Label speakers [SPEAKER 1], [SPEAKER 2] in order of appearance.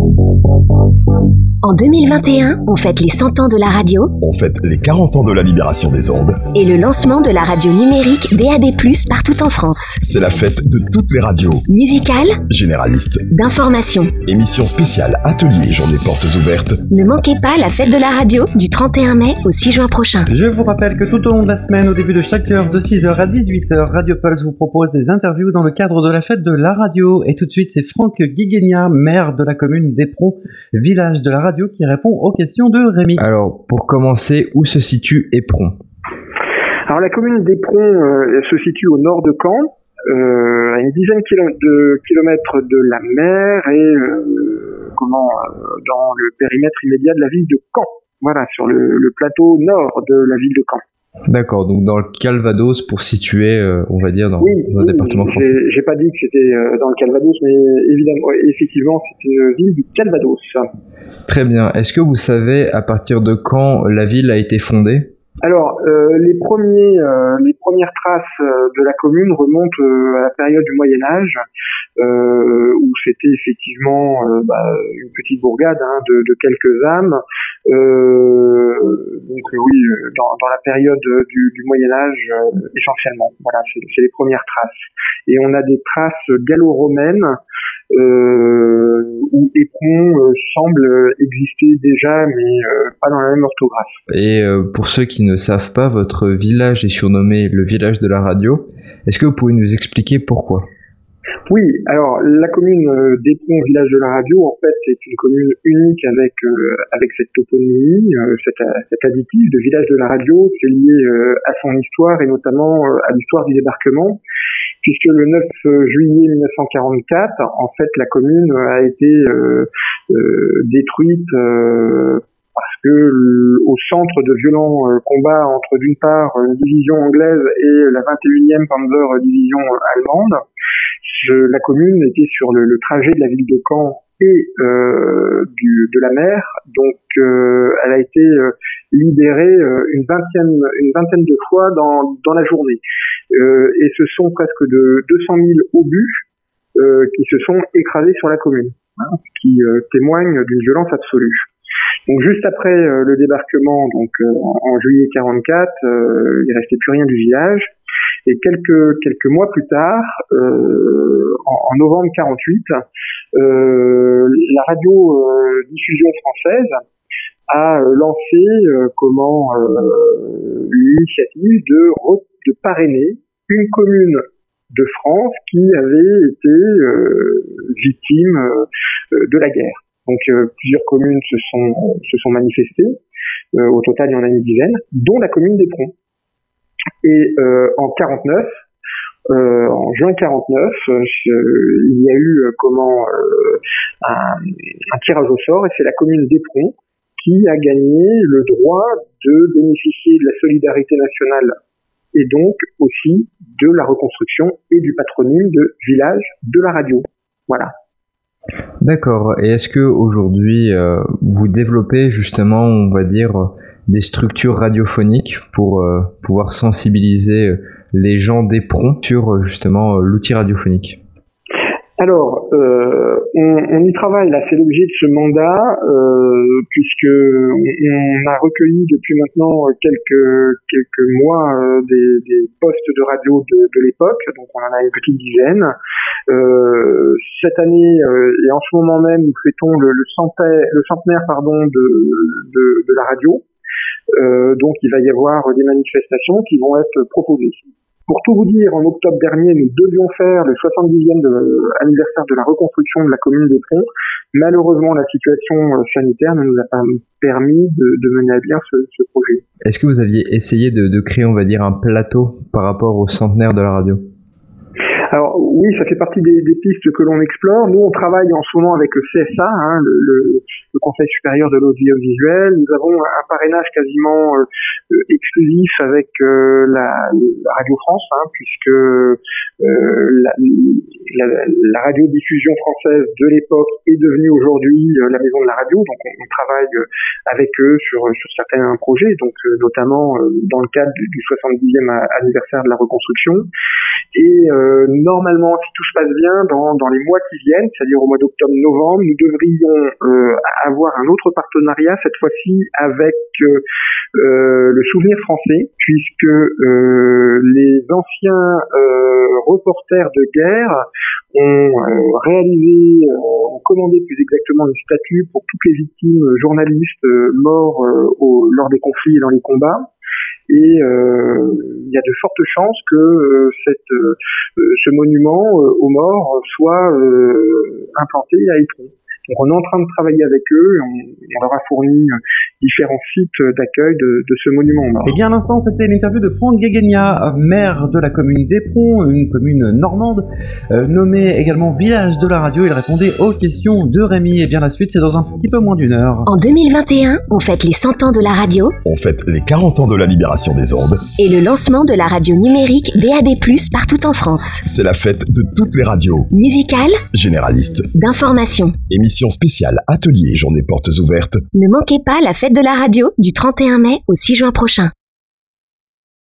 [SPEAKER 1] En 2021, on fête les 100 ans de la radio.
[SPEAKER 2] On fête les 40 ans de la libération des ondes.
[SPEAKER 1] Et le lancement de la radio numérique DAB+, partout en France.
[SPEAKER 2] C'est la fête de toutes les radios.
[SPEAKER 1] Musicales,
[SPEAKER 2] généralistes,
[SPEAKER 1] d'information.
[SPEAKER 2] Émissions spéciales, ateliers, journées portes ouvertes.
[SPEAKER 1] Ne manquez pas la fête de la radio du 31 mai au 6 juin prochain.
[SPEAKER 3] Je vous rappelle que tout au long de la semaine, au début de chaque heure, de 6h à 18h, Radio Pulse vous propose des interviews dans le cadre de la fête de la radio. Et tout de suite, c'est Franck Guiguegna, maire de la commune d'Éperon, village de la radio, qui répond aux questions de Rémi.
[SPEAKER 4] Alors, pour commencer, où se situe Éperon ?
[SPEAKER 5] Alors, la commune d'Éperon se situe au nord de Caen, à une dizaine de kilomètres de la mer et dans le périmètre immédiat de la ville de Caen. Voilà, sur le plateau nord de la ville de Caen.
[SPEAKER 4] D'accord, donc dans le Calvados pour situer, on va dire, dans le département français.
[SPEAKER 5] J'ai pas dit que c'était dans le Calvados, mais évidemment, effectivement, c'était une ville du Calvados.
[SPEAKER 4] Très bien. Est-ce que vous savez à partir de quand la ville a été fondée ?
[SPEAKER 5] Alors, les premières traces de la commune remontent à la période du Moyen-Âge, où c'était effectivement une petite bourgade de quelques âmes. Dans la période du Moyen-Âge essentiellement. Voilà, c'est les premières traces. Et on a des traces gallo-romaines où Éperon semble exister déjà, mais pas dans la même orthographe.
[SPEAKER 4] Et pour ceux qui ne savent pas, votre village est surnommé le village de la radio. Est-ce que vous pouvez nous expliquer pourquoi ?
[SPEAKER 5] Oui, alors la commune d'Éperon, village de la radio, en fait, c'est une commune unique avec cette toponymie, cet additif de village de la radio. C'est lié à son histoire et notamment à l'histoire du débarquement, puisque le 9 juillet 1944, en fait, la commune a été détruite parce que au centre de violents combats entre d'une part une division anglaise et la 21e Panzer division allemande, la commune était sur le trajet de la ville de Caen et de la mer, donc elle a été libérée une vingtaine de fois dans la journée. Et ce sont presque de 200 000 obus qui se sont écrasés sur la commune, ce qui témoigne d'une violence absolue. Donc juste après le débarquement, donc en juillet 44, il restait plus rien du village. Et quelques mois plus tard, en novembre 48, la radio diffusion française a lancé l'initiative de parrainer une commune de France qui avait été victime de la guerre. Donc plusieurs communes se sont manifestées. Au total, il y en a une dizaine, dont la commune d'Éperon. Et en juin 49, il y a eu un tirage au sort, et c'est la commune d'Éperon qui a gagné le droit de bénéficier de la solidarité nationale et donc aussi de la reconstruction et du patronyme de village de la radio. Voilà.
[SPEAKER 4] D'accord. Et est-ce que aujourd'hui vous développez justement, on va dire, des structures radiophoniques pour pouvoir sensibiliser les gens d'Éperon sur justement l'outil radiophonique ?
[SPEAKER 5] Alors, on y travaille, là, c'est l'objet de ce mandat, puisque on a recueilli depuis maintenant quelques mois des postes de radio de l'époque, donc on en a une petite dizaine. Cette année, et en ce moment même, nous fêtons le centenaire de la radio. Donc il va y avoir des manifestations qui vont être proposées. Pour tout vous dire, en octobre dernier, nous devions faire le 70e anniversaire de la reconstruction de la commune d'Éperon. Malheureusement, la situation sanitaire ne nous a pas permis de mener à bien ce projet.
[SPEAKER 4] Est-ce que vous aviez essayé de créer, on va dire, un plateau par rapport au centenaire de la radio ?
[SPEAKER 5] Alors oui, ça fait partie des pistes que l'on explore. Nous, on travaille en ce moment avec le CSA, le Conseil supérieur de l'audiovisuel. Nous avons un parrainage quasiment exclusif avec la Radio France, puisque la radiodiffusion française de l'époque est devenue aujourd'hui la maison de la radio. Donc on travaille avec eux sur certains projets, donc notamment dans le cadre du 70e anniversaire de la reconstruction. Et normalement, si tout se passe bien, dans les mois qui viennent, c'est-à-dire au mois d'octobre-novembre, nous devrions avoir un autre partenariat, cette fois-ci avec le Souvenir français, puisque les anciens reporters de guerre ont ont commandé plus exactement une statue pour toutes les victimes journalistes morts lors des conflits et dans les combats. Et il y a de fortes chances que ce monument aux morts soit implanté à Éperon. Donc on est en train de travailler avec eux, on leur a fourni différents sites d'accueil de ce monument aux morts.
[SPEAKER 3] Et bien à l'instant, c'était l'interview de Franck Guéguenia, maire de la commune d'Éperon, une commune normande, nommée également village de la radio. Il répondait aux questions de Rémi. Et bien la suite, c'est dans un petit peu moins d'une heure.
[SPEAKER 1] En 2021, on fête les 100 ans de la radio.
[SPEAKER 2] On fête les 40 ans de la libération des ondes.
[SPEAKER 1] Et le lancement de la radio numérique DAB+, partout en France.
[SPEAKER 2] C'est la fête de toutes les radios.
[SPEAKER 1] Musicale,
[SPEAKER 2] Généraliste,
[SPEAKER 1] d'information.
[SPEAKER 2] émission spéciale atelier et journée portes ouvertes.
[SPEAKER 1] Ne manquez pas la fête de la radio du 31 mai au 6 juin prochain.